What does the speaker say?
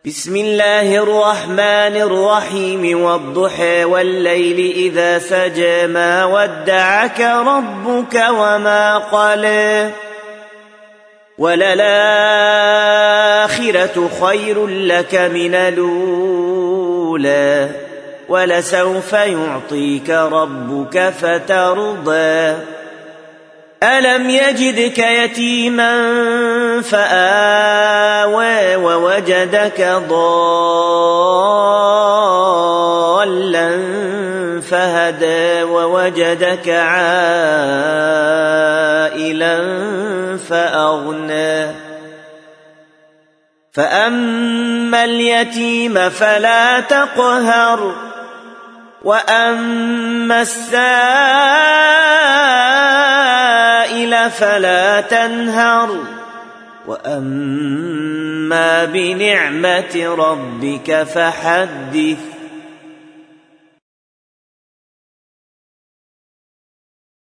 بسم الله الرحمن الرحيم والضحى والليل إذا سجى ما ودعك ربك وما قلى وللآخرة خير لك من الأولى ولسوف يعطيك ربك فترضى ألم يجدك يتيما فآوى ووجدك ضالا فهدى ووجدك عائلا فأغنى فأما اليتيم فلا تقهر وأما السائل فلا تنهر وأما بنعمة ربك فحدث